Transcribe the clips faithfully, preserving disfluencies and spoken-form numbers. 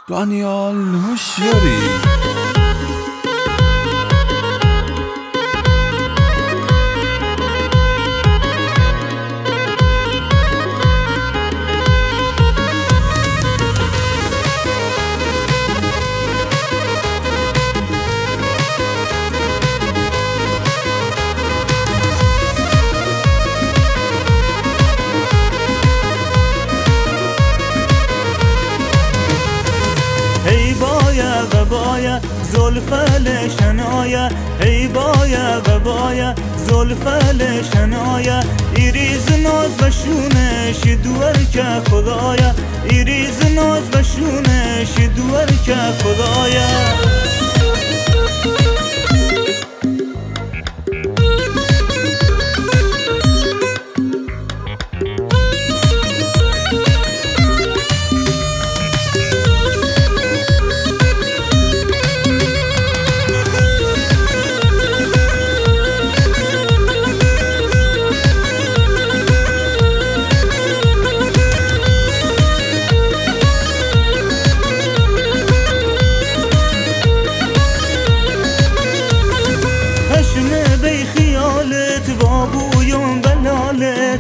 دانیال هوشیاری. بایا زلفل شنایا هی بایا و بایا زلفل شنایا ایریز ناز و شونش دور که خدایا ایریز ناز و شونش دور که خدایا بی خیالت و بویم بلالت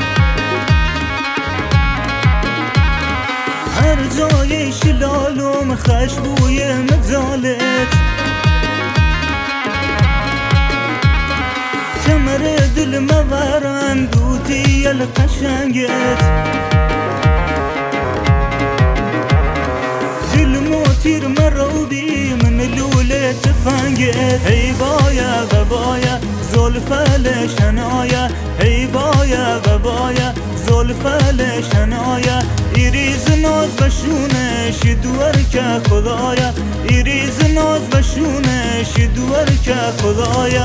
هر جای شلالم خشبوی مزالت کمر دل مورن دوتی القشنگت دل موتیر مروبی من لوله تفنگت هی بایا و بایا زلفل شنایا هی بایا و بایا زلفل شنایا ایریز ناز و شونش دور که خدایا ایریز ناز و شونش دور که خدایا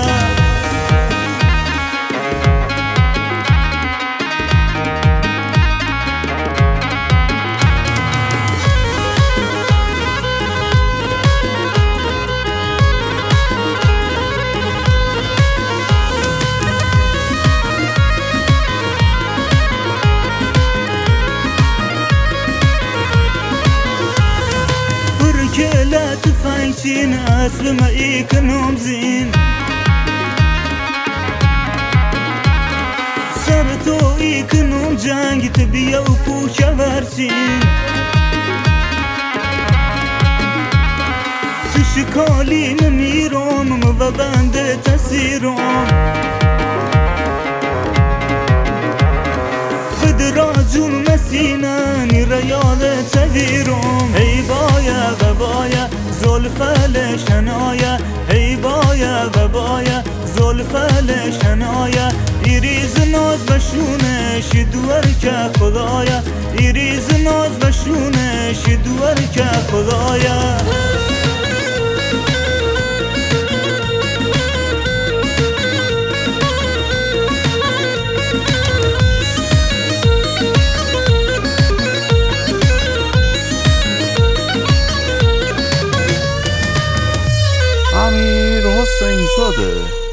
لا تفايتين أسلم إيكنهم زين سرتو إيكنهم جانج تبيا وكوشا فارسين تشكالي مميروم مبابند تسيروم بدراجون مسيناني ريال تذيروم هي بايا وبايا زلفل شنایا هی بایا و بایا زلفل شنایا ایریز ناز و شونش دور که خدایا ایریز ناز و شونش دور که خدایا امیر حسین زاده.